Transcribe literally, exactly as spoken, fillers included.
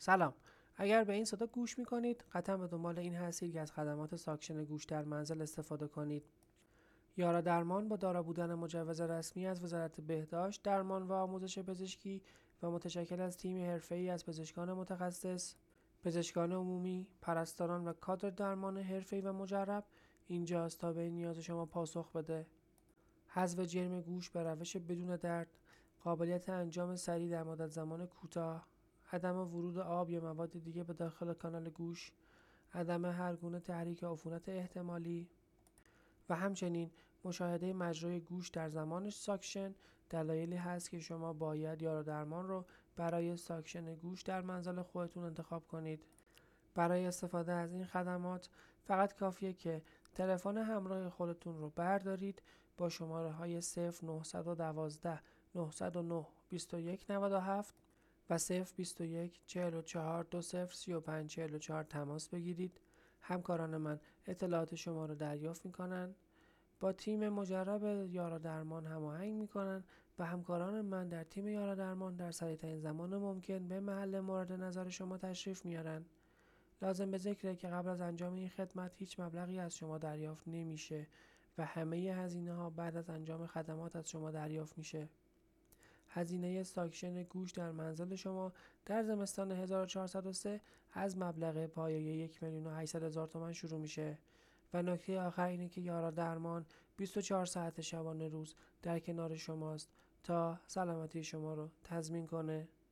سلام. اگر به این صدا گوش میکنید قطعا به دنبال این هستید که از خدمات ساکشن گوش در منزل استفاده کنید. یارا درمان با دارا بودن مجوز رسمی از وزارت بهداشت، درمان و آموزش پزشکی و متشکل از تیم حرفه‌ای از پزشکان متخصص، پزشکان عمومی، پرستاران و کادر درمان حرفه‌ای و مجرب اینجاست تا به نیاز شما پاسخ بده. حذف جرم گوش به روش بدون درد، قابلیت انجام سریع در مدت زمان کوتاه، عدم ورود آب یا مواد دیگه به داخل کانال گوش، عدم هر گونه تحریک عفونت احتمالی و همچنین مشاهده مجرای گوش در زمان ساکشن دلایلی هست که شما باید یارا درمان رو برای ساکشن گوش در منزل خودتون انتخاب کنید. برای استفاده از این خدمات فقط کافیه که تلفن همراه خودتون رو بردارید، با شماره های صفر نه یک یک نه صفر نه دو یک نه هفت و صفر بیست و یک چهل و چهار دو صفر سی و پنج چهل و چهار تماس بگیرید. همکاران من اطلاعات شما رو دریافت میکنن، با تیم مجرب یارا درمان هماهنگ میکنن و همکاران من در تیم یارا درمان در سریع‌ترین زمان ممکن به محل مورد نظر شما تشریف میارن. لازم به ذکره که قبل از انجام این خدمت هیچ مبلغی از شما دریافت نمیشه و همه هزینه ها بعد از انجام خدمات از شما دریافت میشه. هزینه ساکشن گوش در منزل شما در زمستان هزار و چهارصد و سه از مبلغ پایه یک میلیون و هشتصد هزار تومان شروع میشه و نکته آخر اینه که یارا درمان بیست و چهار ساعت شبانه روز در کنار شماست تا سلامتی شما رو تضمین کنه.